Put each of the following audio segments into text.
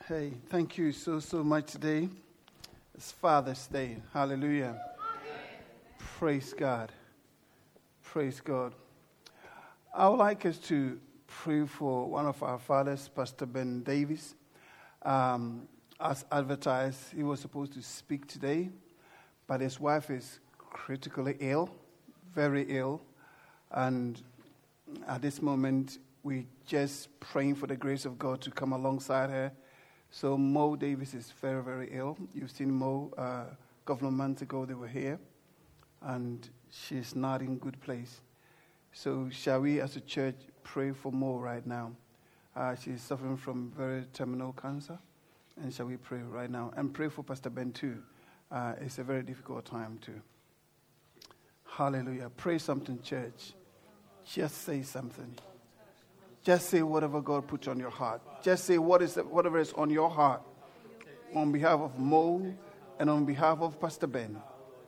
Hey, thank you so much today. It's Father's Day. Hallelujah. Praise God. Praise God. I would like us to pray for one of our fathers, Pastor Ben Davis. As advertised, he was supposed to speak today, but his wife is critically ill, very ill. And at this moment, we're just praying for the grace of God to come alongside her. So Mo Davis is very, very ill. You've seen Mo a couple of months ago. They were here, and she's not in good place. So shall we as a church pray for Mo right now? She's suffering from very terminal cancer, and shall we pray right now? And pray for Pastor Ben too. It's a very difficult time too. Hallelujah. Pray something, church. Just say something. Just say whatever God puts on your heart. Just say whatever is on your heart on behalf of Mo and on behalf of Pastor Ben.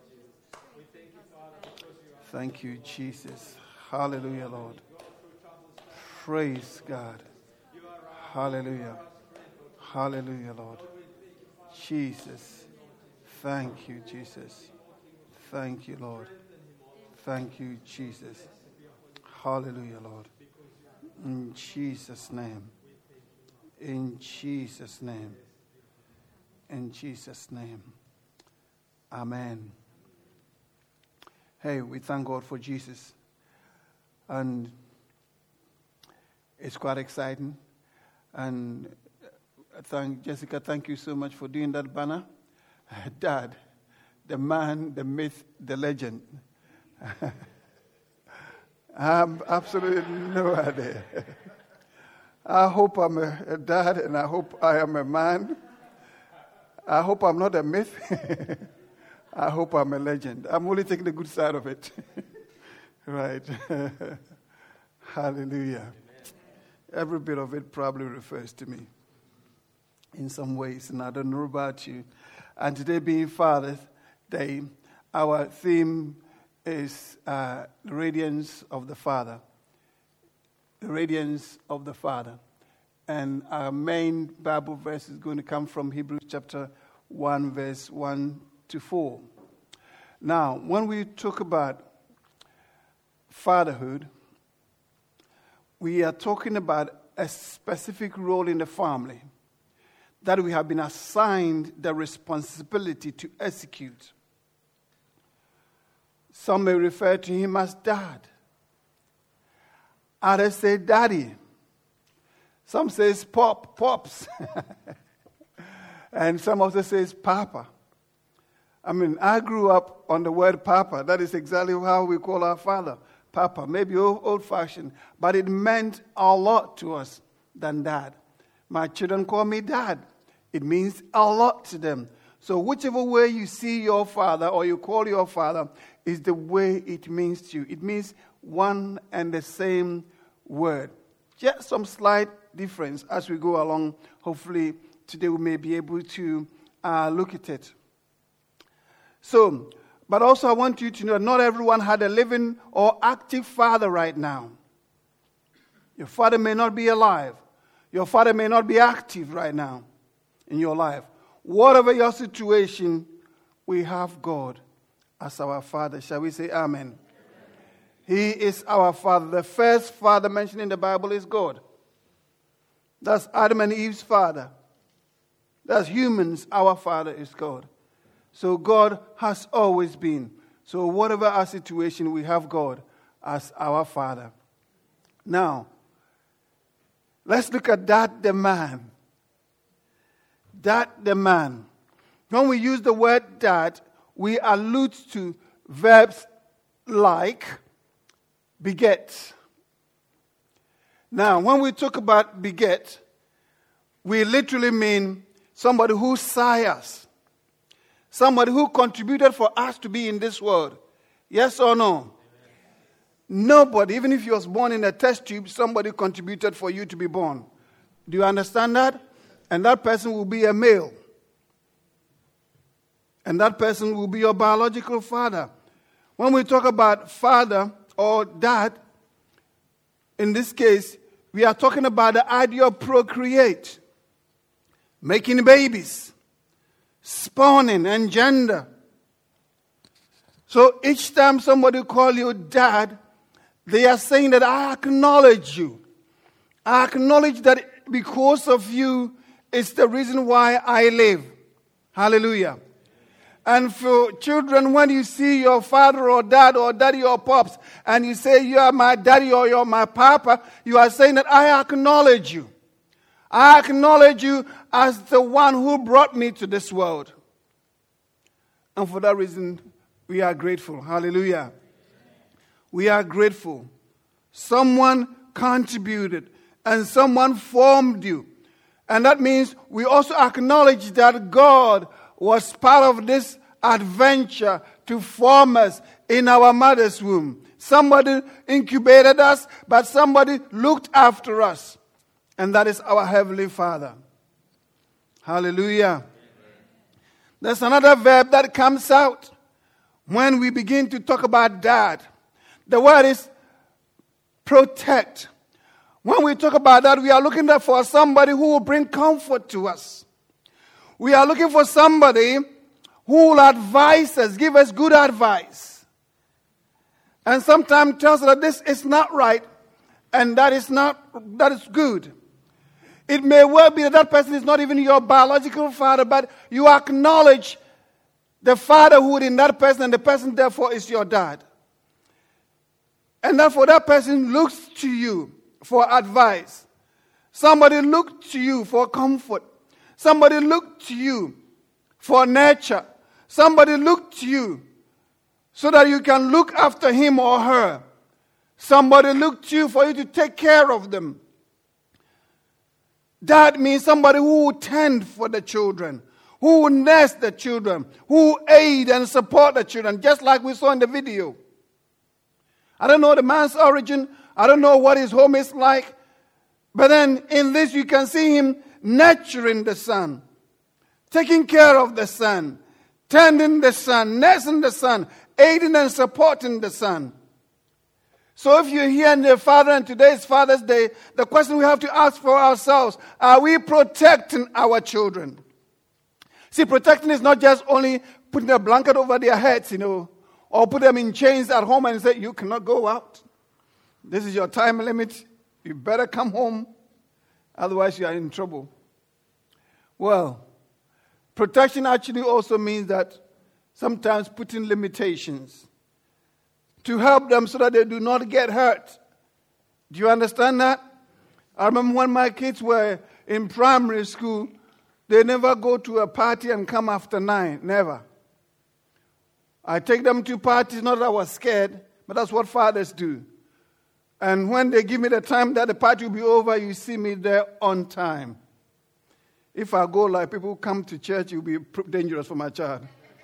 Thank you, Jesus. Hallelujah, Lord. Praise God. Hallelujah. Hallelujah, Lord. Jesus. Thank you, Jesus. Thank you, Lord. Thank you, Jesus. Hallelujah, Lord. In Jesus' name. In Jesus' name. In Jesus' name. Amen. Hey, we thank God for Jesus. And it's quite exciting. And Jessica, thank you so much for doing that banner. Dad, the man, the myth, the legend. I have absolutely no idea. I hope I'm a dad, and I hope I am a man. I hope I'm not a myth. I hope I'm a legend. I'm only taking the good side of it. Right. Hallelujah. Every bit of it probably refers to me in some ways, and I don't know about you. And today being Father's Day, our theme is the radiance of the Father. The radiance of the Father. And our main Bible verse is going to come from Hebrews chapter 1, verse 1 to 4. Now, when we talk about fatherhood, we are talking about a specific role in the family that we have been assigned the responsibility to execute. Some may refer to him as dad. Others say daddy. Some say pops. And some also say papa. I mean, I grew up on the word papa. That is exactly how we call our father, papa. Maybe old-fashioned, but it meant a lot to us than dad. My children call me dad. It means a lot to them. So whichever way you see your father or you call your father is the way it means to you. It means one and the same word. Just some slight difference as we go along. Hopefully today we may be able to look at it. So, but also I want you to know not everyone had a living or active father right now. Your father may not be alive. Your father may not be active right now in your life. Whatever your situation, we have God as our Father. Shall we say amen? Amen? He is our Father. The first father mentioned in the Bible is God. That's Adam and Eve's father. That's humans. Our Father is God. So God has always been. So whatever our situation, we have God as our Father. Now, let's look at that, the man. That, the man. When we use the word that, we allude to verbs like beget. Now, when we talk about beget, we literally mean somebody who sires. Somebody who contributed for us to be in this world. Yes or no? Amen. Nobody, even if you was born in a test tube, somebody contributed for you to be born. Do you understand that? And that person will be a male. And that person will be your biological father. When we talk about father or dad, in this case, we are talking about the idea of procreate. making babies, spawning, and gender. So each time somebody calls you dad, they are saying that I acknowledge you. I acknowledge that because of you, it's the reason why I live. Hallelujah. And for children, when you see your father or daddy or pops, and you say you are my daddy or you're my papa, you are saying that I acknowledge you. I acknowledge you as the one who brought me to this world. And for that reason, we are grateful. Hallelujah. We are grateful. Someone contributed and someone formed you. And that means we also acknowledge that God was part of this adventure to form us in our mother's womb. Somebody incubated us, but somebody looked after us. And that is our Heavenly Father. Hallelujah. There's another verb that comes out when we begin to talk about dad. The word is protect. When we talk about that, we are looking for somebody who will bring comfort to us. We are looking for somebody who will advise us, give us good advice. And sometimes tells us that this is not right and that is good. It may well be that that person is not even your biological father, but you acknowledge the fatherhood in that person, and the person therefore is your dad. And therefore that person looks to you for advice. Somebody looked to you for comfort. Somebody looked to you for nurture. Somebody looked to you so that you can look after him or her. Somebody looked to you for you to take care of them. That means somebody who will tend for the children, who will nurse the children, who will aid and support the children, just like we saw in the video. I don't know the man's origin. I don't know what his home is like. But then in this you can see him nurturing the son, taking care of the son, tending the son, nursing the son, aiding and supporting the son. So if you're here in the Father and today is Father's Day, the question we have to ask for ourselves, are we protecting our children? See, protecting is not just only putting a blanket over their heads, or put them in chains at home and say, you cannot go out. This is your time limit. You better come home. Otherwise, you are in trouble. Well, protection actually also means that sometimes putting limitations to help them so that they do not get hurt. Do you understand that? I remember when my kids were in primary school, they never go to a party and come after 9. Never. I take them to parties, not that I was scared, but that's what fathers do. And when they give me the time that the party will be over, you see me there on time. If I go like people who come to church, it will be dangerous for my child.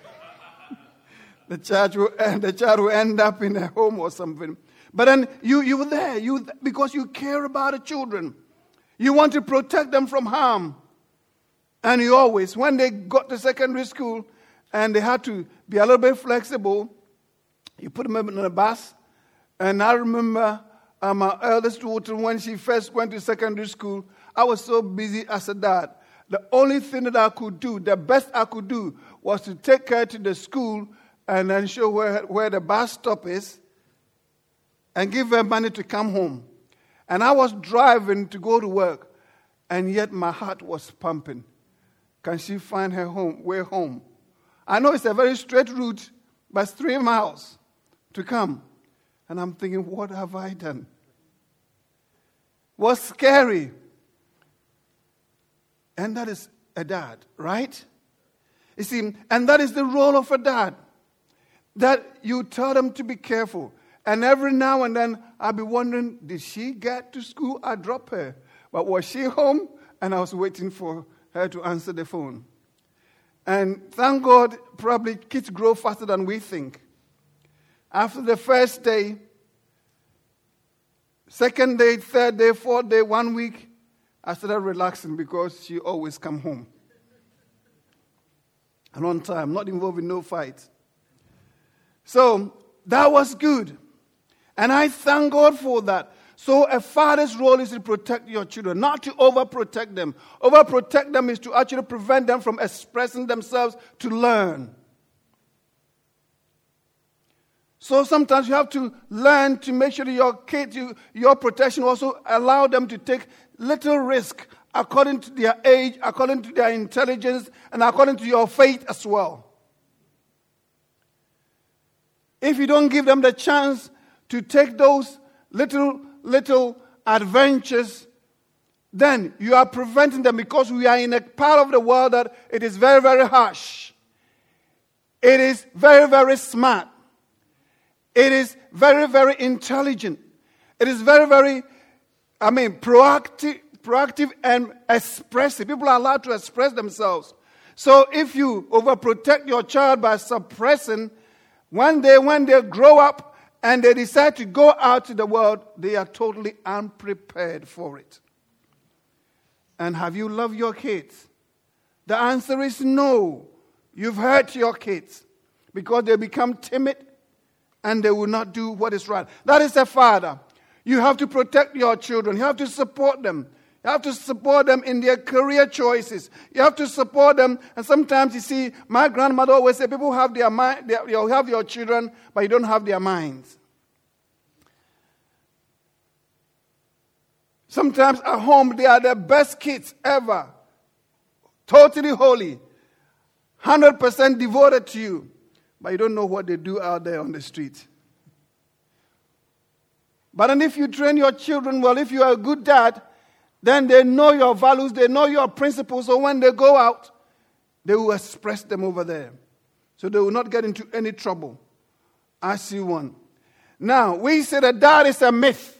The child will end up in a home or something. But then you were there because you care about the children. You want to protect them from harm. And you always, when they got to secondary school and they had to be a little bit flexible, you put them in a bus. And I remember my eldest daughter, when she first went to secondary school, I was so busy as a dad. The only thing that I could do, the best I could do, was to take her to the school and then show where the bus stop is and give her money to come home. And I was driving to go to work, and yet my heart was pumping. Can she find her way home? I know it's a very straight route, but it's 3 miles to come. And I'm thinking, what have I done? Was scary. And that is a dad, right? You see, and that is the role of a dad. That you tell them to be careful. And every now and then, I'll be wondering, did she get to school? I dropped her. But was she home? And I was waiting for her to answer the phone. And thank God, probably kids grow faster than we think. After the first day, second day, third day, fourth day, 1 week, I started relaxing because she always come home. And on time, not involved in no fight. So that was good. And I thank God for that. So a father's role is to protect your children, not to overprotect them. Overprotect them is to actually prevent them from expressing themselves to learn. So sometimes you have to learn to make sure that your kids, your protection also allow them to take little risk according to their age, according to their intelligence, and according to your faith as well. If you don't give them the chance to take those little adventures, then you are preventing them, because we are in a part of the world that it is very, very harsh. It is very, very smart. It is very, very intelligent. It is very, very, proactive and expressive. People are allowed to express themselves. So if you overprotect your child by suppressing, when they grow up and they decide to go out to the world, they are totally unprepared for it. And have you loved your kids? The answer is no. You've hurt your kids because they become timid and they will not do what is right. That is a father. You have to protect your children. You have to support them. You have to support them in their career choices. You have to support them. And sometimes, you see, my grandmother always said, people have their mind, you have your children, but you don't have their minds. Sometimes at home, they are the best kids ever. Totally holy. 100% devoted to you. But you don't know what they do out there on the street. But then if you train your children well, if you are a good dad, then they know your values, they know your principles, so when they go out, they will express them over there. So they will not get into any trouble. I see one. Now, we say that that is a myth.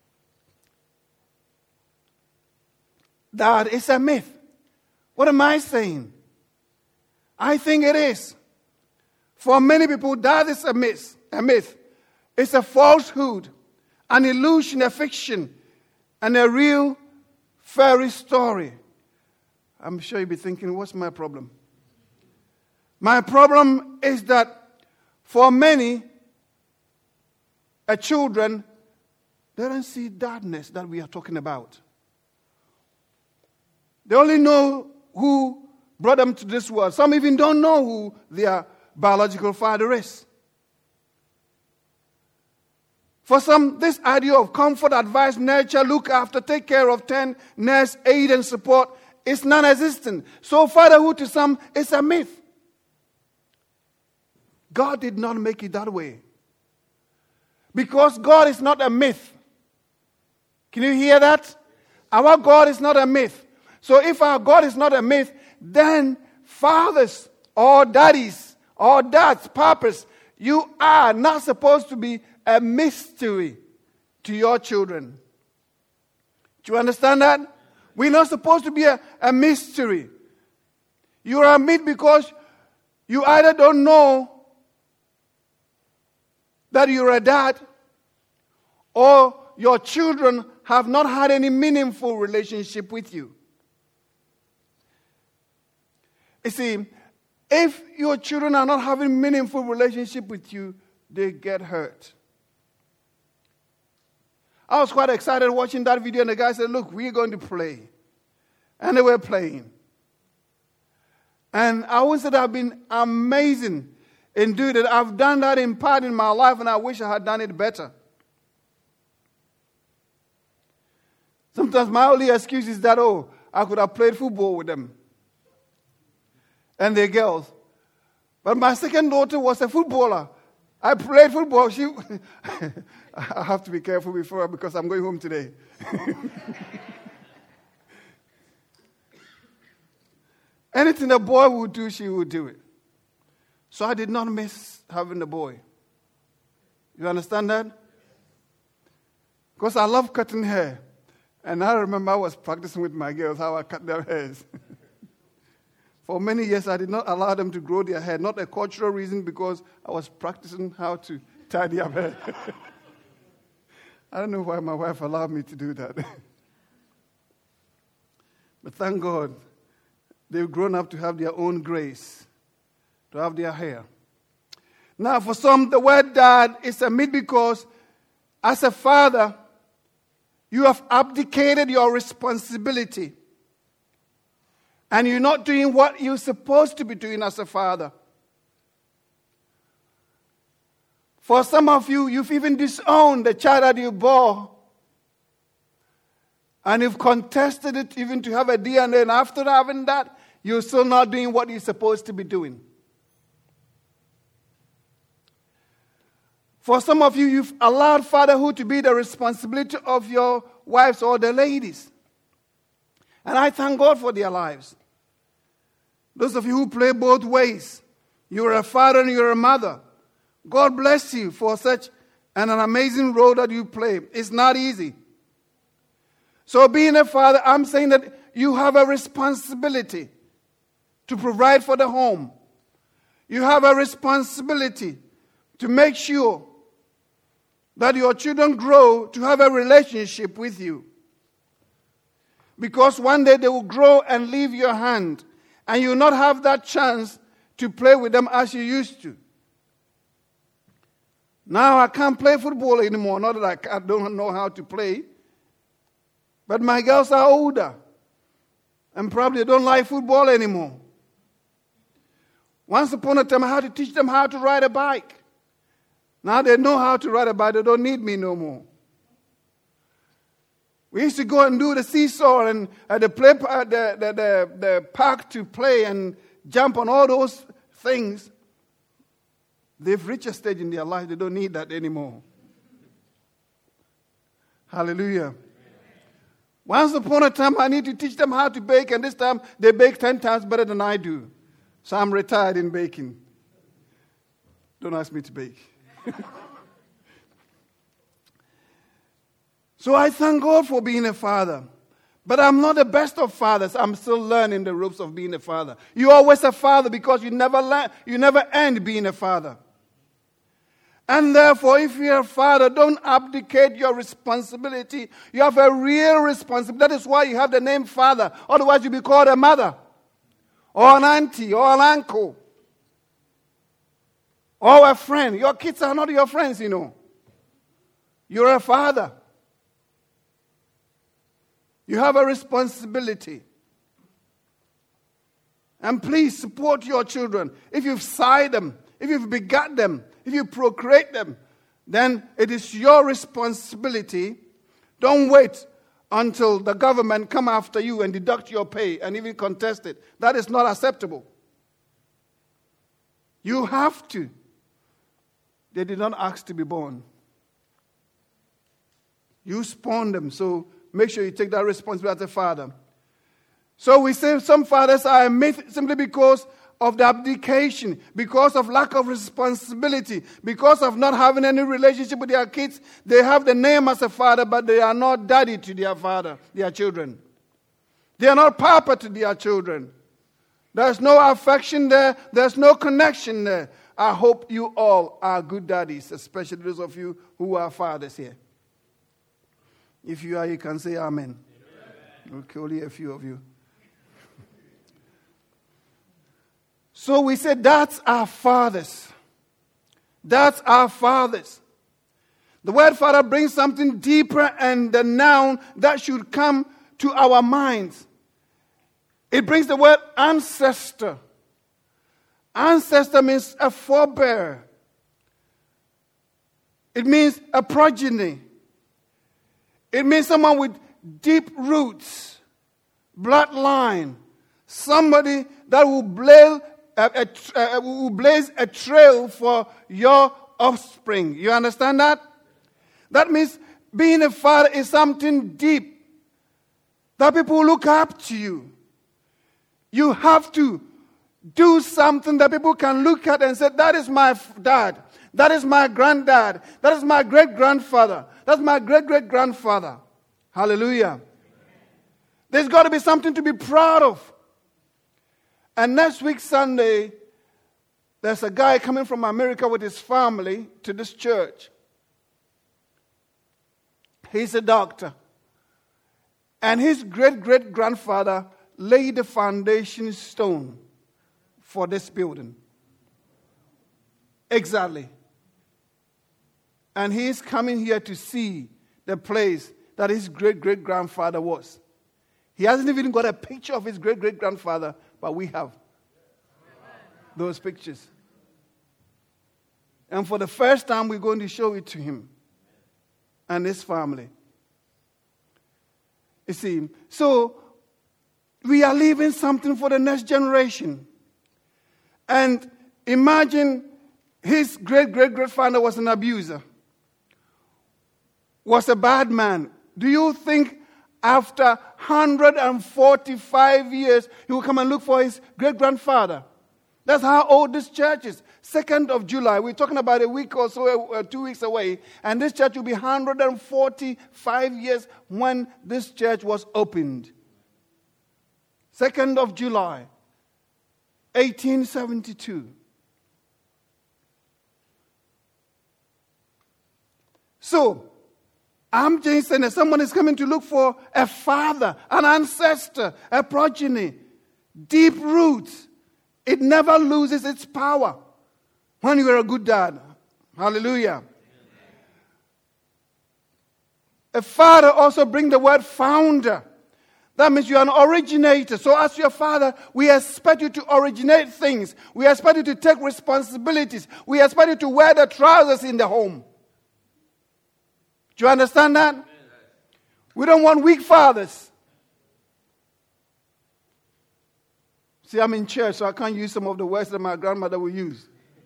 That is a myth. What am I saying? I think it is. For many people, that is a myth. It's a falsehood, an illusion, a fiction, and a real fairy story. I'm sure you'll be thinking, what's my problem? My problem is that for many children, they don't see darkness that we are talking about. They only know who brought them to this world. Some even don't know who their biological father is. For some, this idea of comfort, advice, nurture, look after, take care of, tend, nurse, aid, and support is non-existent. So fatherhood to some is a myth. God did not make it that way. Because God is not a myth. Can you hear that? Our God is not a myth. So if our God is not a myth, then fathers or daddies or dads, papas, you are not supposed to be a mystery to your children. Do you understand that? We're not supposed to be a mystery. You are a myth because you either don't know that you're a dad, or your children have not had any meaningful relationship with you. You see, if your children are not having meaningful relationship with you, they get hurt. I was quite excited watching that video, and the guy said, look, we're going to play. And they were playing. And I would say that I've been amazing in doing it. I've done that in part in my life, and I wish I had done it better. Sometimes my only excuse is that, I could have played football with them. And they're girls. But my second daughter was a footballer. I played football. I have to be careful because I'm going home today. Anything a boy would do, she would do it. So I did not miss having a boy. You understand that? Because I love cutting hair. And I remember I was practicing with my girls how I cut their hairs. For many years, I did not allow them to grow their hair. Not a cultural reason, because I was practicing how to tie their hair. I don't know why my wife allowed me to do that. But thank God, they've grown up to have their own grace, to have their hair. Now, for some, the word dad is a myth because as a father, You have abdicated your responsibility. And you're not doing what you're supposed to be doing as a father. For some of you, you've even disowned the child that you bore. And you've contested it even to have a DNA. And after having that, you're still not doing what you're supposed to be doing. For some of you, you've allowed fatherhood to be the responsibility of your wives or the ladies. And I thank God for their lives. Those of you who play both ways, you're a father and you're a mother. God bless you for such an amazing role that you play. It's not easy. So being a father, I'm saying that you have a responsibility to provide for the home. You have a responsibility to make sure that your children grow to have a relationship with you. Because one day they will grow and leave your hand, and you will not have that chance to play with them as you used to. Now I can't play football anymore. Not that I don't know how to play. But my girls are older and probably don't like football anymore. Once upon a time, I had to teach them how to ride a bike. Now they know how to ride a bike. They don't need me no more. We used to go and do the seesaw and at the park to play and jump on all those things. They've reached a stage in their life, they don't need that anymore. Hallelujah. Once upon a time, I need to teach them how to bake, and this time they bake 10 times better than I do. So I'm retired in baking. Don't ask me to bake. So I thank God for being a father. But I'm not the best of fathers. I'm still learning the ropes of being a father. You're always a father because you never end being a father. And therefore, if you're a father, don't abdicate your responsibility. You have a real responsibility. That is why you have the name father. Otherwise, you'll be called a mother, or an auntie, or an uncle, or a friend. Your kids are not your friends, you know. You're a father. You have a responsibility. And please support your children. If you've sired them, if you've begot them, if you procreate them, then it is your responsibility. Don't wait until the government come after you and deduct your pay and even contest it. That is not acceptable. You have to. They did not ask to be born. You spawned them, so make sure you take that responsibility as a father. So we say some fathers are a myth simply because of the abdication, because of lack of responsibility, because of not having any relationship with their kids. They have the name as a father, but they are not daddy to their father, their children. They are not papa to their children. There's no affection there. There's no connection there. I hope you all are good daddies, especially those of you who are fathers here. If you are, you can say amen. Okay, only a few of you. So we said that's our fathers. That's our fathers. The word father brings something deeper and the noun that should come to our minds. It brings the word ancestor. Ancestor means a forebear. It means a progeny. It means someone with deep roots, bloodline, somebody that will blaze a trail for your offspring. You understand that? That means being a father is something deep that people look up to you. You have to do something that people can look at and say, that is my dad. That is my granddad. That is my great-grandfather. That's my great-great-grandfather. Hallelujah. There's got to be something to be proud of. And next week, Sunday, there's a guy coming from America with his family to this church. He's a doctor. And his great-great-grandfather laid the foundation stone for this building. Exactly. And he's coming here to see the place that his great-great-grandfather was. He hasn't even got a picture of his great-great-grandfather, but we have those pictures. And for the first time, we're going to show it to him and his family. You see, so we are leaving something for the next generation. And imagine his great-great-grandfather was an abuser, was a bad man. Do you think after 145 years, he will come and look for his great-grandfather? That's how old this church is. 2nd of July, we're talking about a week or so, 2 weeks away, and this church will be 145 years when this church was opened. 2nd of July, 1872. So, I'm just saying that someone is coming to look for a father, an ancestor, a progeny, deep roots. It never loses its power when you are a good dad. Hallelujah. A father also brings the word founder. That means you are an originator. So as your father, we expect you to originate things. We expect you to take responsibilities. We expect you to wear the trousers in the home. Do you understand that? We don't want weak fathers. See, I'm in church, so I can't use some of the words that my grandmother would use.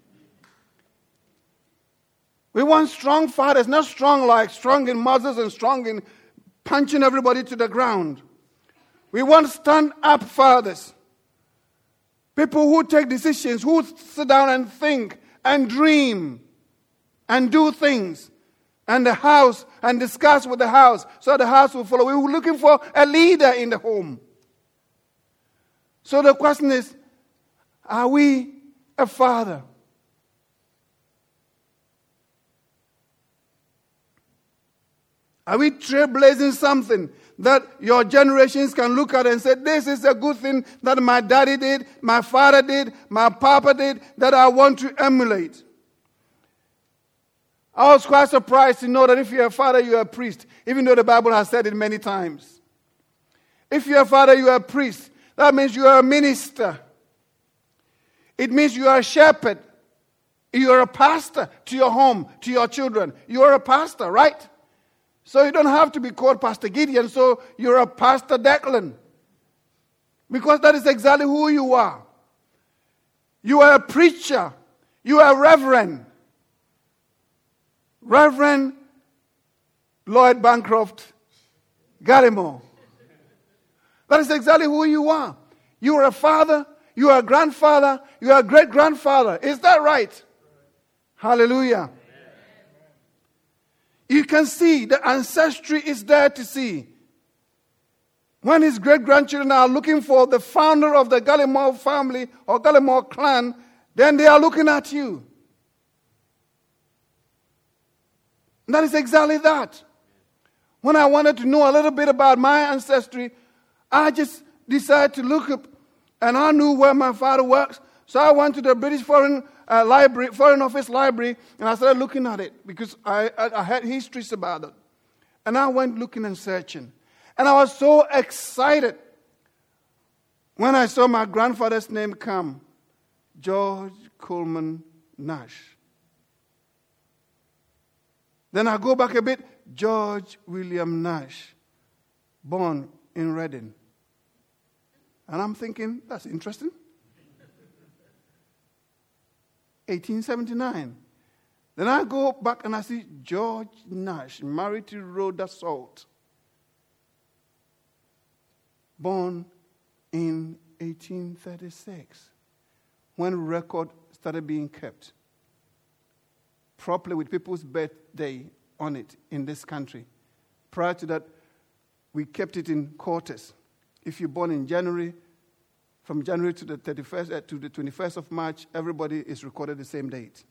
We want strong fathers, not strong like strong in muscles and strong in punching everybody to the ground. We want stand-up fathers. People who take decisions, who sit down and think and dream and do things. And the house, and discuss with the house, so the house will follow. We were looking for a leader in the home. So the question is, are we a father? Are we trailblazing something that your generations can look at and say, this is a good thing that my daddy did, my father did, my papa did, that I want to emulate? I was quite surprised to know that if you're a father, you're a priest, even though the Bible has said it many times. If you're a father, you're a priest. That means you are a minister. It means you are a shepherd. You are a pastor to your home, to your children. You are a pastor, right? So you don't have to be called Pastor Gideon, so you're a Pastor Declan. Because that is exactly who you are. You are a preacher. You are a reverend. Reverend Lloyd Bancroft Gallimore. That is exactly who you are. You are a father, you are a grandfather, you are a great-grandfather. Is that right? Hallelujah. You can see the ancestry is there to see. When his great-grandchildren are looking for the founder of the Gallimore family or Gallimore clan, then they are looking at you. And that is exactly that. When I wanted to know a little bit about my ancestry, I just decided to look up, and I knew where my father works. So I went to the British Foreign Office Library, and I started looking at it because I had histories about it. And I went looking and searching. And I was so excited when I saw my grandfather's name come, George Coleman Nash. Then I go back a bit, George William Nash, born in Reading. And I'm thinking, that's interesting. 1879. Then I go back and I see George Nash, married to Rhoda Salt, born in 1836, when record started being kept properly with people's birthday on it in this country. Prior to that, we kept it in quarters. If you're born in January, from January to the 31st to the 21st of March, everybody is recorded the same date.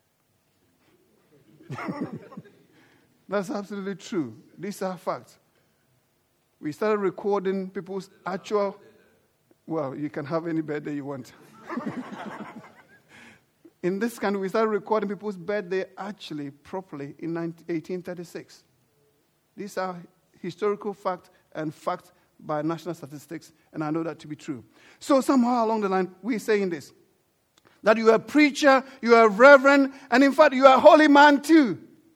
That's absolutely true. These are facts. We started recording people's actual, well, you can have any birthday you want. In this country, we started recording people's birthday actually properly in 1836. These are historical fact and fact by national statistics, and I know that to be true. So somehow along the line, we're saying this, that you are a preacher, you are a reverend, and in fact, you are a holy man too.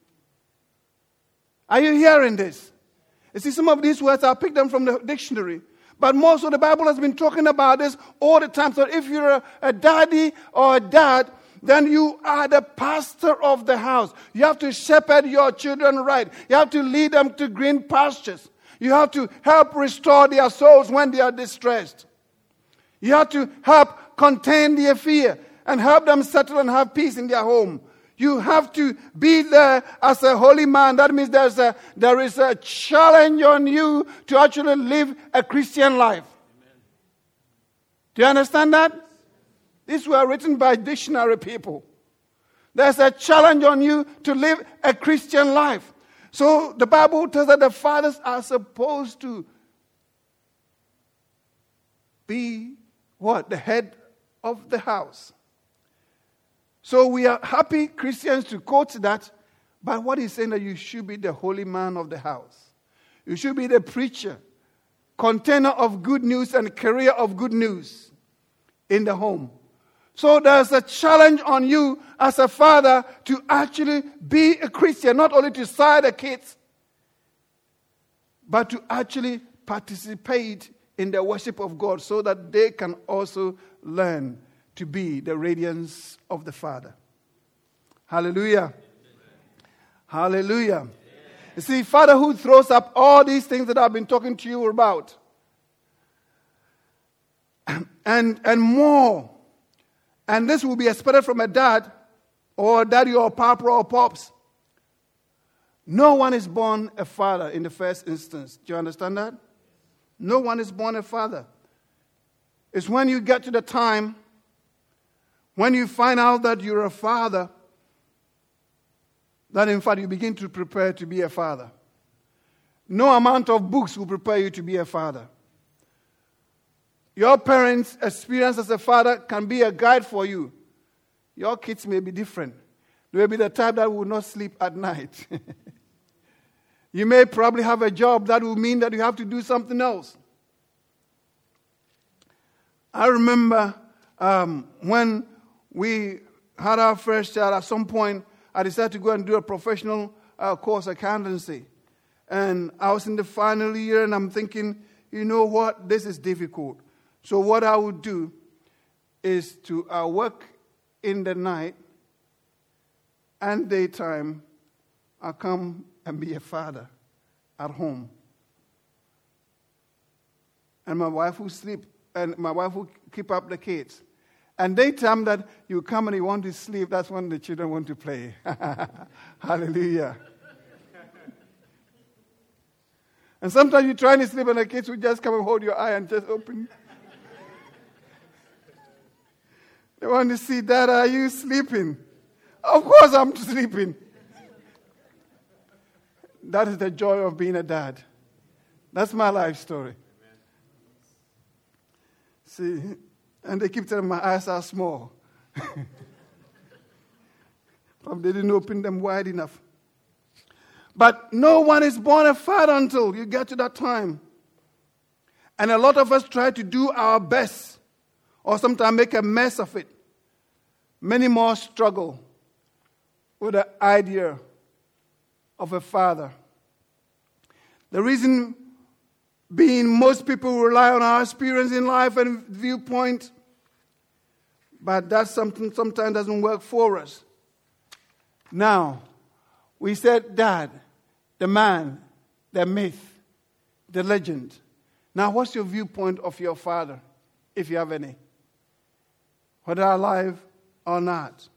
Are you hearing this? You see, some of these words, I picked them from the dictionary. But more so, the Bible has been talking about this all the time. So if you're a daddy or a dad, then you are the pastor of the house. You have to shepherd your children right. You have to lead them to green pastures. You have to help restore their souls when they are distressed. You have to help contain their fear and help them settle and have peace in their home. You have to be there as a holy man. That means there is a challenge on you to actually live a Christian life. Amen. Do you understand that? These were written by dictionary people. There's a challenge on you to live a Christian life. So the Bible tells that the fathers are supposed to be what? The head of the house. So we are happy Christians to quote that, but what he's saying that you should be the holy man of the house. You should be the preacher, container of good news and carrier of good news in the home. So there's a challenge on you as a father to actually be a Christian, not only to side the kids, but to actually participate in the worship of God so that they can also learn to be the radiance of the Father. Hallelujah. Amen. Hallelujah. Amen. You see, fatherhood throws up all these things that I've been talking to you about. And more. And this will be expected from a dad or a daddy or a papa or pops. No one is born a father in the first instance. Do you understand that? No one is born a father. It's when you get to the time when you find out that you're a father, that in fact you begin to prepare to be a father. No amount of books will prepare you to be a father. Your parents' experience as a father can be a guide for you. Your kids may be different. They may be the type that will not sleep at night. You may probably have a job that will mean that you have to do something else. I remember when we had our first child, at some point, I decided to go and do a professional course, accountancy. And I was in the final year, and I'm thinking, you know what, this is difficult. So what I would do is to work in the night and daytime. I'll come and be a father at home. And my wife will sleep, and my wife will keep up the kids. And daytime that you come and you want to sleep, that's when the children want to play. Hallelujah. And sometimes you're trying to sleep and the kids will just come and hold your eye and just open. They want to see, Dad, are you sleeping? Of course I'm sleeping. That is the joy of being a dad. That's my life story. See, and they keep telling me my eyes are small. Probably they didn't open them wide enough. But no one is born a father until you get to that time. And a lot of us try to do our best, or sometimes make a mess of it. Many more struggle with the idea of a father. The reason being most people rely on our experience in life and viewpoint, but that's something sometimes doesn't work for us. Now, we said dad, the man, the myth, the legend. Now, what's your viewpoint of your father, if you have any? Whether alive or not.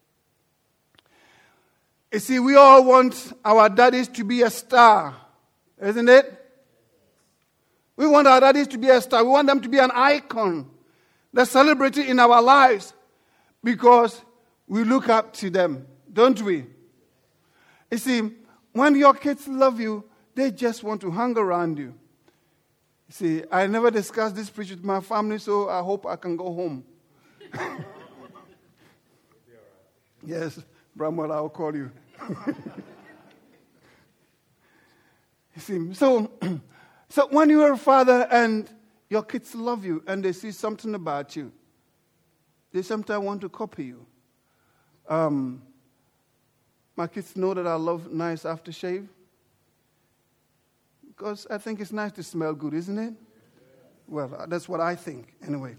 You see, we all want our daddies to be a star, isn't it? We want our daddies to be a star. We want them to be an icon, the celebrity in our lives, because we look up to them, don't we? You see, when your kids love you, they just want to hang around you. You see, I never discussed this preach with my family, so I hope I can go home. Yes, Bramwell, I'll call you. You see, so when you're a father and your kids love you and they see something about you, they sometimes want to copy you. My kids know that I love nice aftershave because I think it's nice to smell good, isn't it? Well, that's what I think, anyway.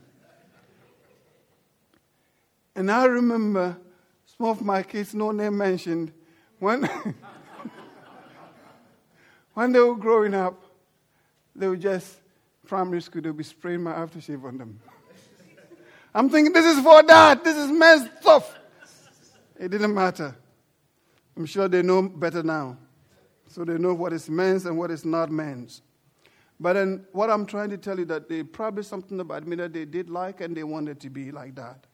And I remember some of my kids, no name mentioned, when when they were growing up, they were just primary school, they would be spraying my aftershave on them. I'm thinking, this is for Dad, this is men's stuff. It didn't matter. I'm sure they know better now. So they know what is men's and what is not men's. But then what I'm trying to tell you that they probably something about me that they did like and they wanted to be like that.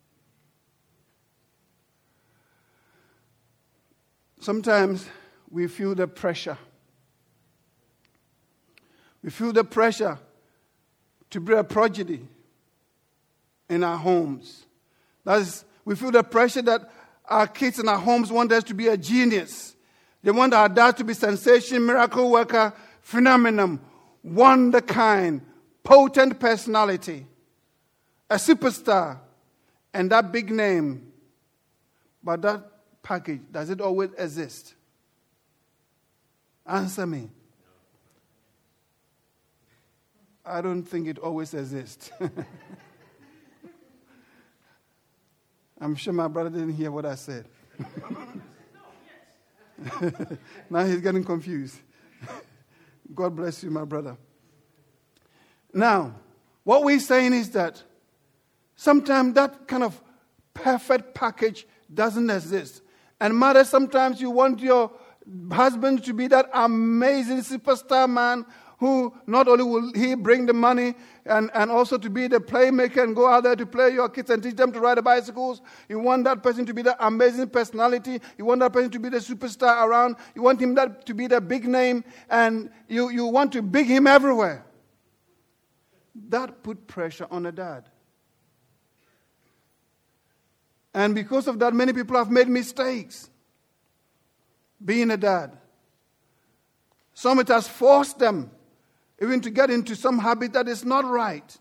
Sometimes we feel the pressure. We feel the pressure to be a prodigy in our homes. That is, we feel the pressure that our kids in our homes want us to be a genius. They want our dad to be sensation, miracle worker, phenomenon, wonder kind, potent personality, a superstar, and that big name. But that package, does it always exist? Answer me. I don't think it always exists. I'm sure my brother didn't hear what I said. Now he's getting confused. God bless you, my brother. Now, what we're saying is that sometimes that kind of perfect package doesn't exist. And mother, sometimes you want your husband to be that amazing superstar man who not only will he bring the money and also to be the playmaker and go out there to play your kids and teach them to ride the bicycles. You want that person to be the amazing personality. You want that person to be the superstar around. You want him to be the big name, and you want to big him everywhere. That put pressure on a dad. And because of that, many people have made mistakes being a dad. Some it has forced them even to get into some habit that is not right.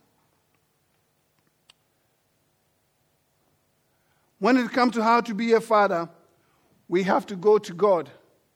When it comes to how to be a father, we have to go to God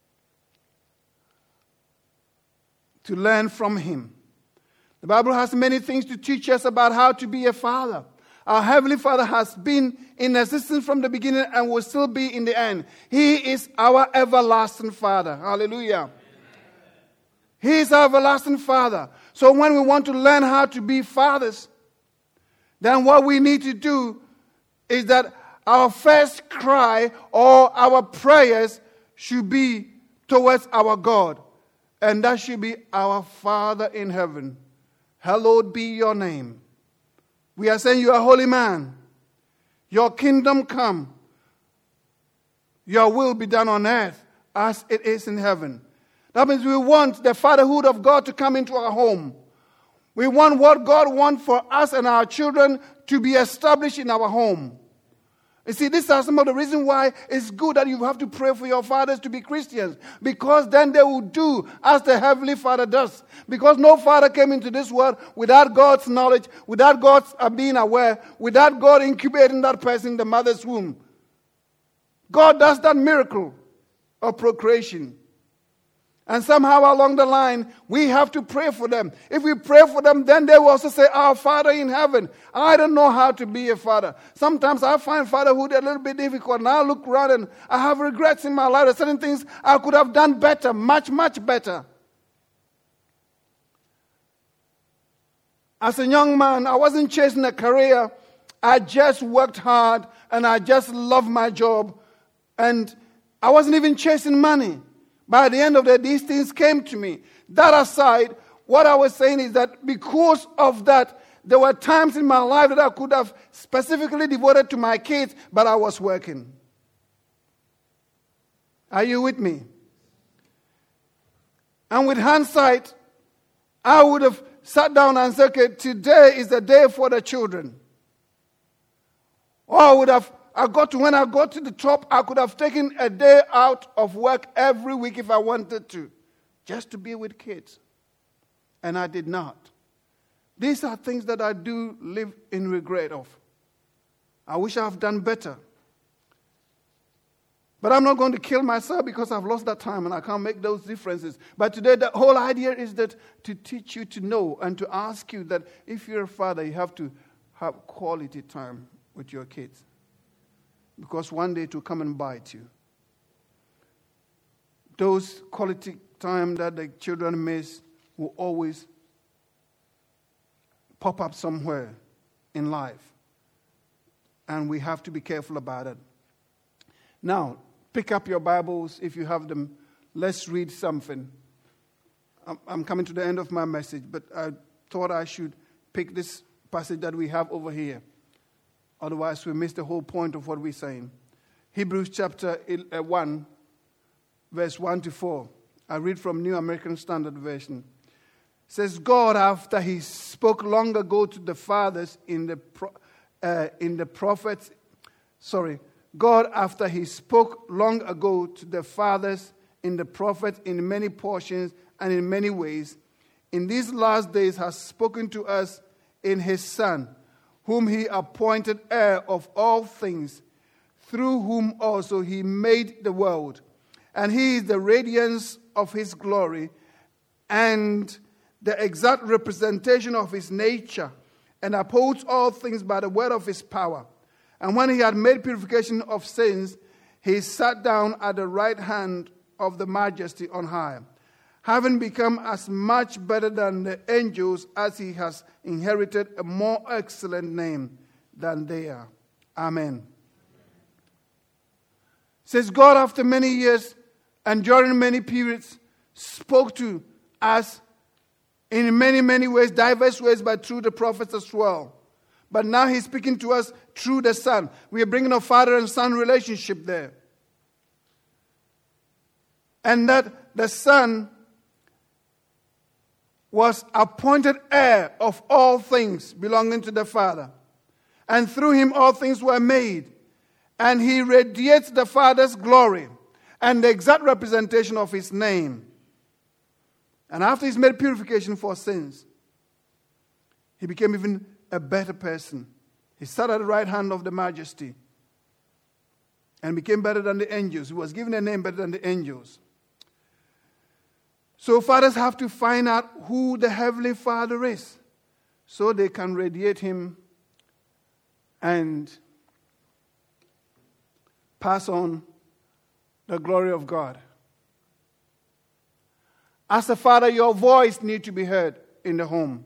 to learn from Him. The Bible has many things to teach us about how to be a father. Our Heavenly Father has been in existence from the beginning and will still be in the end. He is our everlasting Father. Hallelujah. He is our everlasting Father. So when we want to learn how to be fathers, then what we need to do is that our first cry or our prayers should be towards our God. And that should be our Father in heaven. Hallowed be your name. We are saying you are a holy man. Your kingdom come. Your will be done on earth as it is in heaven. That means we want the fatherhood of God to come into our home. We want what God wants for us and our children to be established in our home. You see, these are some of the reasons why it's good that you have to pray for your fathers to be Christians. Because then they will do as the Heavenly Father does. Because no father came into this world without God's knowledge, without God's being aware, without God incubating that person in the mother's womb. God does that miracle of procreation. And somehow along the line, we have to pray for them. If we pray for them, then they will also say, our Father in heaven. I don't know how to be a father. Sometimes I find fatherhood a little bit difficult. And I look around and I have regrets in my life. There are certain things I could have done better, much, much better. As a young man, I wasn't chasing a career. I just worked hard and I just loved my job. And I wasn't even chasing money. By the end of the day, these things came to me. That aside, what I was saying is that because of that, there were times in my life that I could have specifically devoted to my kids, but I was working. Are you with me? And with hindsight, I would have sat down and said, okay, today is the day for the children. Or when I got to the top, I could have taken a day out of work every week if I wanted to. just to be with kids. And I did not. These are things that I do live in regret of. I wish I have done better. But I'm not going to kill myself because I've lost that time and I can't make those differences. But today the whole idea is that to teach you to know and to ask you that if you're a father, you have to have quality time with your kids. Because one day it will come and bite you. Those quality time that the children miss will always pop up somewhere in life. And we have to be careful about it. Now, pick up your Bibles if you have them. Let's read something. I'm coming to the end of my message, but I thought I should pick this passage that we have over here. Otherwise, we miss the whole point of what we're saying. Hebrews chapter 1, verse 1 to 4. I read from New American Standard Version. It says, God, after he spoke long ago to the fathers in the prophets, God, after he spoke long ago to the fathers in the prophets in many portions and in many ways, in these last days has spoken to us in his Son, whom he appointed heir of all things, through whom also he made the world. And he is the radiance of his glory and the exact representation of his nature, and upholds all things by the word of his power. And when he had made purification of sins, he sat down at the right hand of the majesty on high, having become as much better than the angels as he has inherited a more excellent name than they are. Amen. Says God, after many years and during many periods, spoke to us in many, many ways, diverse ways, but through the prophets as well. But now he's speaking to us through the Son. We are bringing a father and son relationship there. And that the Son was appointed heir of all things belonging to the Father. And through him all things were made. And he radiates the Father's glory and the exact representation of his name. And after he's made purification for sins, he became even a better person. He sat at the right hand of the majesty and became better than the angels. He was given a name better than the angels. So fathers have to find out who the Heavenly Father is so they can radiate him and pass on the glory of God. As a father, your voice needs to be heard in the home.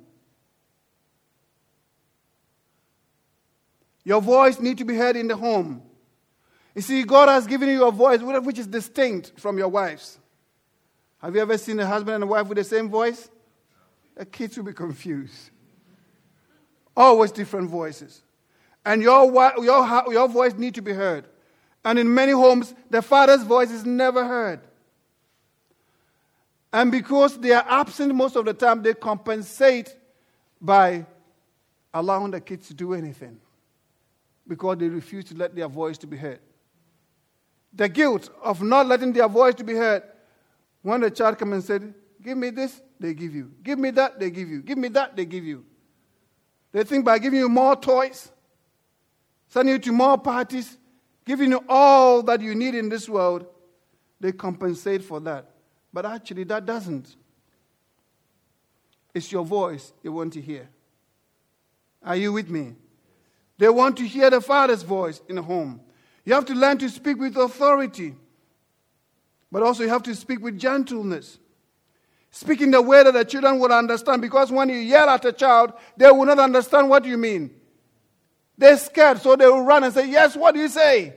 Your voice needs to be heard in the home. You see, God has given you a voice which is distinct from your wife's. Have you ever seen a husband and a wife with the same voice? The kids will be confused. Always different voices. And your voice needs to be heard. And in many homes, the father's voice is never heard. And because they are absent most of the time, they compensate by allowing the kids to do anything. Because they refuse to let their voice to be heard. The guilt of not letting their voice to be heard. When the child comes and said, give me this, they give you. Give me that, they give you. Give me that, they give you. They think by giving you more toys, sending you to more parties, giving you all that you need in this world, they compensate for that. But actually, that doesn't. It's your voice they want to hear. Are you with me? They want to hear the Father's voice in the home. You have to learn to speak with authority. But also you have to speak with gentleness. Speak in the way that the children will understand. Because when you yell at a child, they will not understand what you mean. They're scared, so they will run and say, yes, what do you say?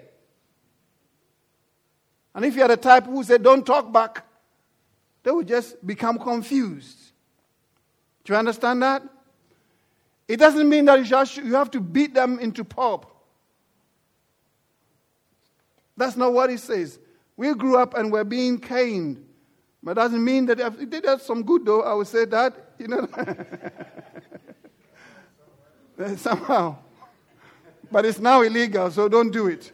And if you're the type who say, don't talk back, they will just become confused. Do you understand that? It doesn't mean that you have to beat them into pulp. That's not what it says. We grew up and we're being caned. But it doesn't mean that if they did some good, though, I would say that, somehow. But it's now illegal, so don't do it.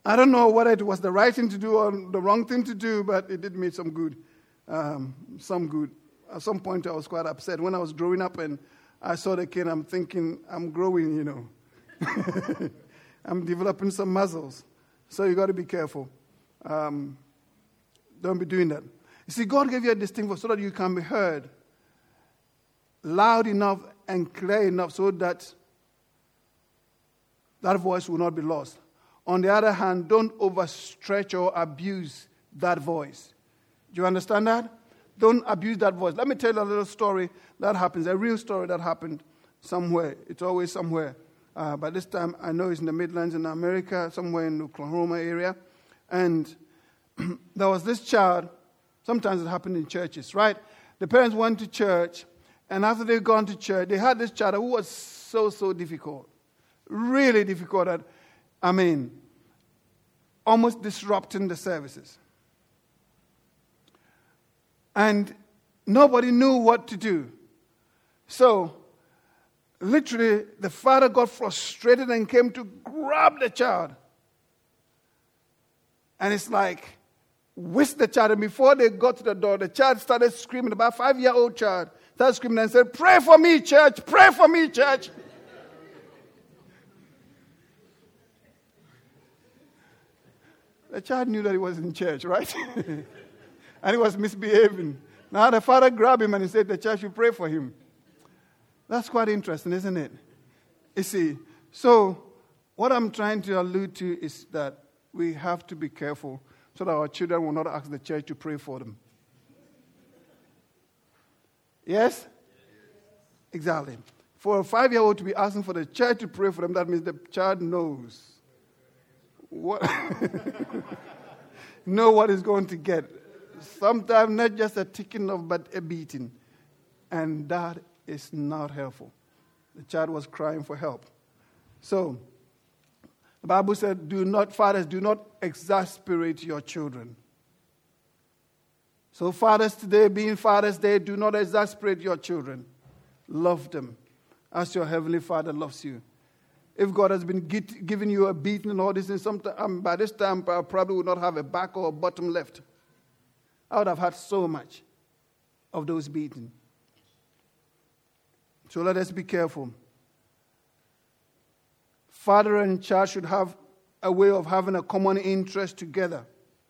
I don't know whether it was the right thing to do or the wrong thing to do, but it did me some good. Some good. At some point, I was quite upset. When I was growing up and I saw the kid, I'm thinking, I'm growing, I'm developing some muscles. So you got to be careful. Don't be doing that. You see, God gave you a distinct voice so that you can be heard loud enough and clear enough so that that voice will not be lost. On the other hand, don't overstretch or abuse that voice. Do you understand that? Don't abuse that voice. Let me tell you a little story that happens, a real story that happened somewhere. It's always somewhere. By this time, I know it's in the Midlands in America, somewhere in the Oklahoma area. And there was this child. Sometimes it happened in churches, right? The parents went to church, and after they'd gone to church, they had this child who was so difficult. Really difficult at, almost disrupting the services. And nobody knew what to do. So, literally, the father got frustrated and came to grab the child. And it's like, whisked the child. And before they got to the door, the child started screaming. About a 5-year-old child started screaming and said, "Pray for me, church! Pray for me, church!" The child knew that he was in church, right? And he was misbehaving. Now the father grabbed him and he said the church should pray for him. That's quite interesting, isn't it? You see, so what I'm trying to allude to is that we have to be careful so that our children will not ask the church to pray for them. Yes? Exactly. For a 5-year-old to be asking for the church to pray for them, that means the child knows what know what is going to get. Sometimes not just a ticking off, but a beating. And that is not helpful. The child was crying for help. So, the Bible said, fathers, do not exasperate your children. So fathers today, being Father's Day, do not exasperate your children. Love them as your Heavenly Father loves you. If God has been giving you a beating and all this, and by this time I probably would not have a back or a bottom left. I would have had so much of those beatings. So let us be careful. Father and child should have a way of having a common interest together.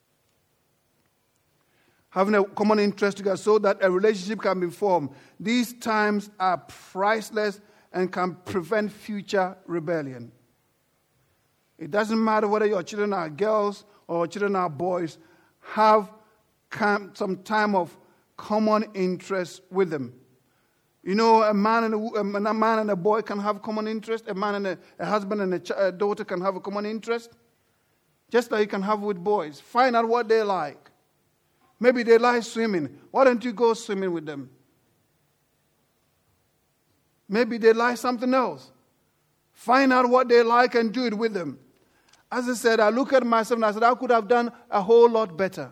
Having a common interest together so that a relationship can be formed. These times are priceless and can prevent future rebellion. It doesn't matter whether your children are girls or your children are boys. Have some time of common interest with them. You know, a man and a boy can have common interest. A man and a husband and a daughter can have a common interest. Just like you can have with boys. Find out what they like. Maybe they like swimming. Why don't you go swimming with them? Maybe they like something else. Find out what they like and do it with them. As I said, I look at myself and I said, I could have done a whole lot better.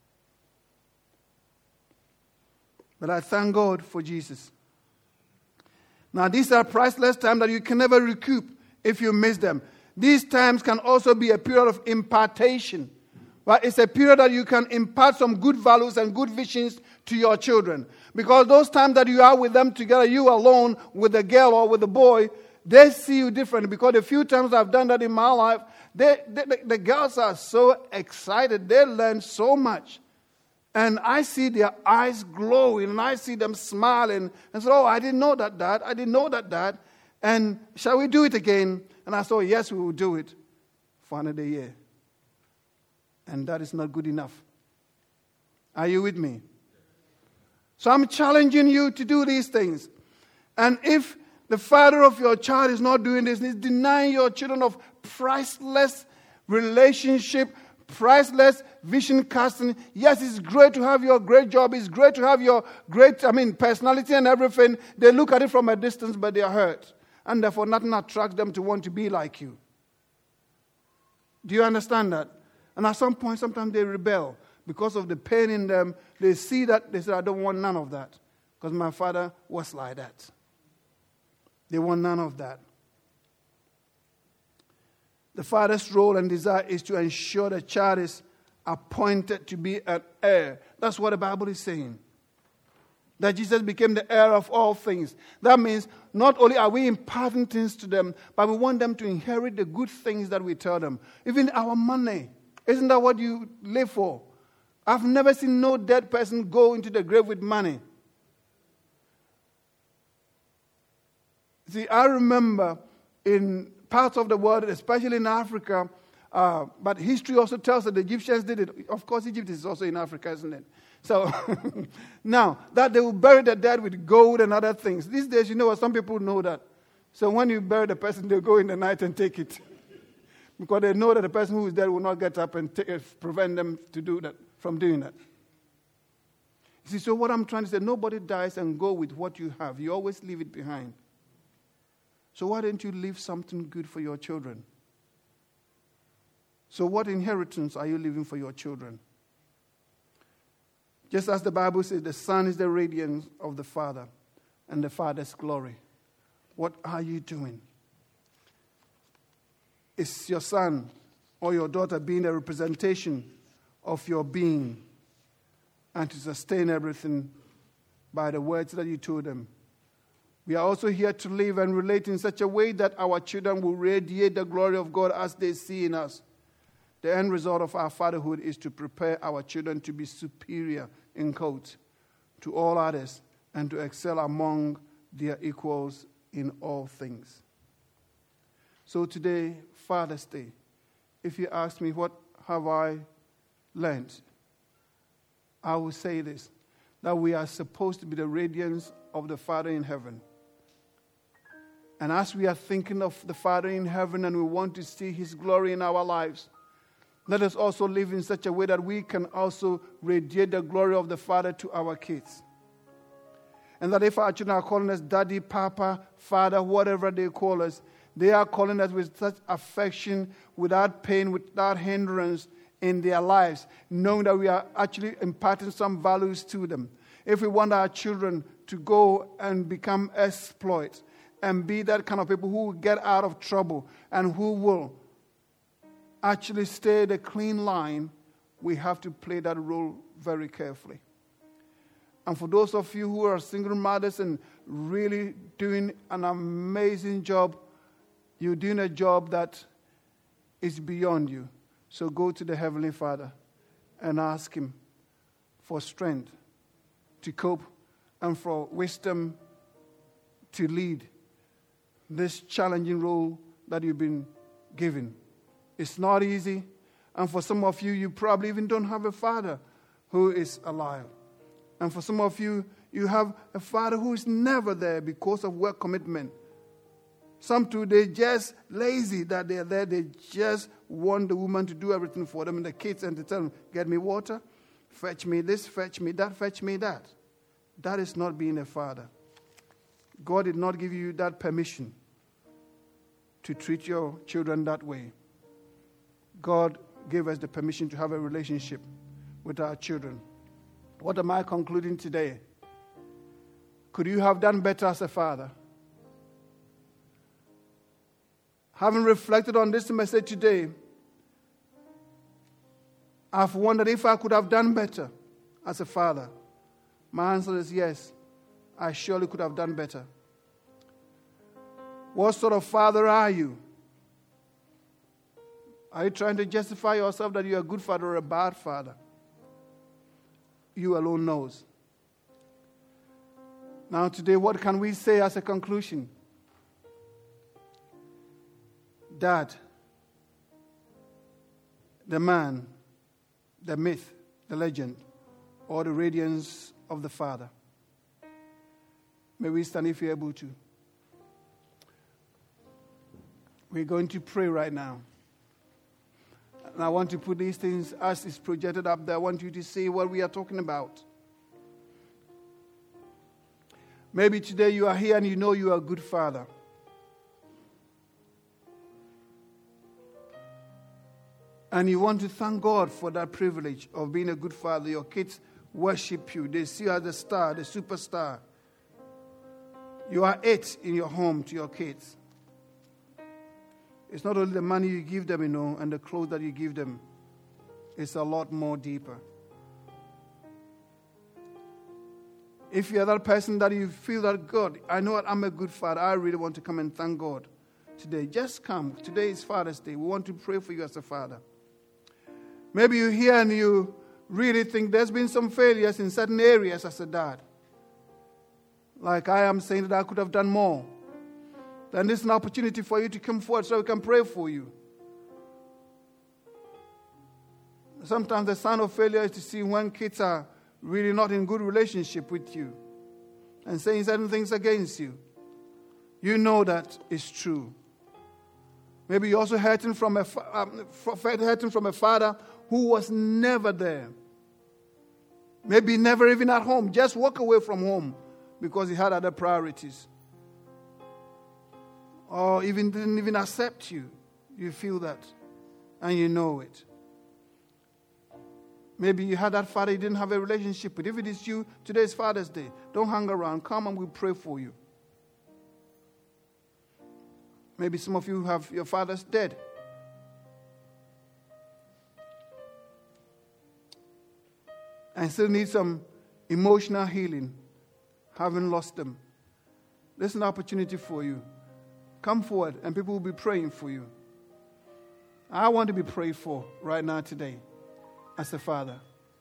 But I thank God for Jesus. Now, these are priceless times that you can never recoup if you miss them. These times can also be a period of impartation. But it's a period that you can impart some good values and good visions to your children. Because those times that you are with them together, you alone with the girl or with the boy, they see you differently. Because the few times I've done that in my life, the girls are so excited. They learn so much. And I see their eyes glowing, and I see them smiling. And say, "Oh, I didn't know that, Dad. I didn't know that, Dad. And shall we do it again?" And I said, "Yes, we will do it for another year." And that is not good enough. Are you with me? So I'm challenging you to do these things. And if the father of your child is not doing this, he's denying your children of priceless relationship, priceless vision casting. Yes, it's great to have your great job. It's great to have your great, personality and everything. They look at it from a distance, but they are hurt. And therefore, nothing attracts them to want to be like you. Do you understand that? And at some point, sometimes they rebel. Because of the pain in them, they see that, they say, "I don't want none of that. Because my father was like that." They want none of that. The father's role and desire is to ensure the child is appointed to be an heir. That's what the Bible is saying. That Jesus became the heir of all things. That means not only are we imparting things to them, but we want them to inherit the good things that we tell them. Even our money. Isn't that what you live for? I've never seen no dead person go into the grave with money. See, I remember in parts of the world, especially in Africa, but history also tells that the Egyptians did it. Of course, Egypt is also in Africa, isn't it? So, now, that they will bury the dead with gold and other things. These days, you know what, some people know that. So when you bury the person, they'll go in the night and take it. Because they know that the person who is dead will not get up and prevent them to do that, from doing that. You see, so what I'm trying to say, nobody dies and go with what you have. You always leave it behind. So why don't you leave something good for your children? So what inheritance are you leaving for your children? Just as the Bible says, the Son is the radiance of the Father and the Father's glory. What are you doing? Is your son or your daughter being a representation of your being and to sustain everything by the words that you told them? We are also here to live and relate in such a way that our children will radiate the glory of God as they see in us. The end result of our fatherhood is to prepare our children to be superior, in quotes, to all others and to excel among their equals in all things. So today, Father's Day, if you ask me what have I learned, I will say this, that we are supposed to be the radiance of the Father in heaven. And as we are thinking of the Father in heaven and we want to see His glory in our lives, let us also live in such a way that we can also radiate the glory of the Father to our kids. And that if our children are calling us Daddy, Papa, Father, whatever they call us, they are calling us with such affection, without pain, without hindrance in their lives, knowing that we are actually imparting some values to them. If we want our children to go and become exploits and be that kind of people who will get out of trouble and who will actually stay the clean line, we have to play that role very carefully. And for those of you who are single mothers and really doing an amazing job, you're doing a job that is beyond you. So go to the Heavenly Father and ask Him for strength to cope and for wisdom to lead this challenging role that you've been given. It's not easy. And for some of you, you probably even don't have a father who is alive. And for some of you, you have a father who is never there because of work commitment. Some too, they're just lazy that they're there. They just want the woman to do everything for them and the kids and to tell them, get me water, fetch me this, fetch me that, fetch me that. That is not being a father. God did not give you that permission to treat your children that way. God gave us the permission to have a relationship with our children. What am I concluding today? Could you have done better as a father? Having reflected on this message today, I've wondered if I could have done better as a father. My answer is yes, I surely could have done better. What sort of father are you? Are you trying to justify yourself that you're a good father or a bad father? You alone knows. Now today, what can we say as a conclusion? Dad, the man, the myth, the legend, or the radiance of the Father. May we stand if you're able to. We're going to pray right now. And I want to put these things as it's projected up there. I want you to see what we are talking about. Maybe today you are here and you know you are a good father. And you want to thank God for that privilege of being a good father. Your kids worship you. They see you as the star, the superstar. You are it in your home to your kids. It's not only the money you give them, and the clothes that you give them. It's a lot more deeper. If you're that person that you feel that, God, I know I'm a good father, I really want to come and thank God today, just come. Today is Father's Day. We want to pray for you as a father. Maybe you're here and you really think there's been some failures in certain areas as a dad. Like I am saying that I could have done more. Then this is an opportunity for you to come forward so we can pray for you. Sometimes the sign of failure is to see when kids are really not in good relationship with you and saying certain things against you. You know that is true. Maybe you're also hurting from a father who was never there. Maybe never even at home. Just walk away from home because he had other priorities. Or even didn't even accept you. You feel that and you know it. Maybe you had that father you didn't have a relationship with. If it is you, today is Father's Day. Don't hang around. Come and we'll pray for you. Maybe some of you have your fathers dead. And still need some emotional healing, having lost them. There's an opportunity for you. Come forward and people will be praying for you. I want to be prayed for right now today as a father.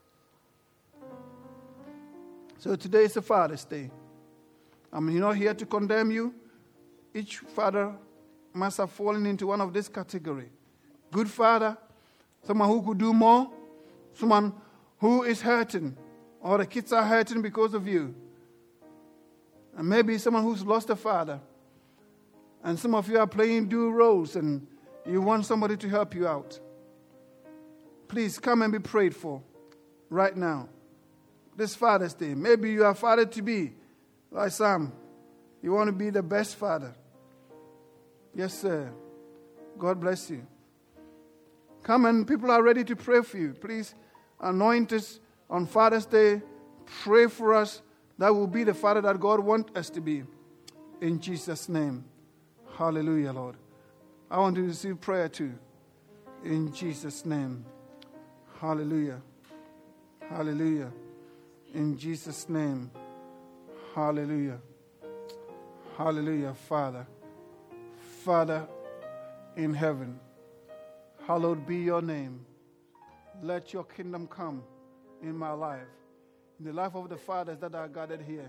So today is a Father's Day. I'm not here to condemn you. Each father must have fallen into one of this category. Good father, someone who could do more, someone who is hurting, or the kids are hurting because of you. And maybe someone who's lost a father. And some of you are playing dual roles and you want somebody to help you out. Please come and be prayed for right now. This Father's Day. Maybe you are father to be, like Sam. You want to be the best father. Yes, sir. God bless you. Come and people are ready to pray for you. Please anoint us on Father's Day. Pray for us. That will be the father that God wants us to be. In Jesus' name. Hallelujah, Lord. I want to receive prayer too. In Jesus' name. Hallelujah. Hallelujah. In Jesus' name. Hallelujah. Hallelujah, Father. Father in heaven, hallowed be your name. Let your kingdom come in my life, in the life of the fathers that are gathered here.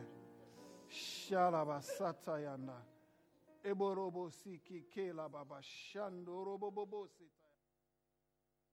Shalabasatayana. Eborobo siki kelababa shandorobobobo sita.